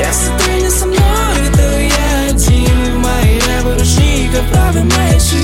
Если ты не со мной, то я один. В моих наручниках правда моя жизнь.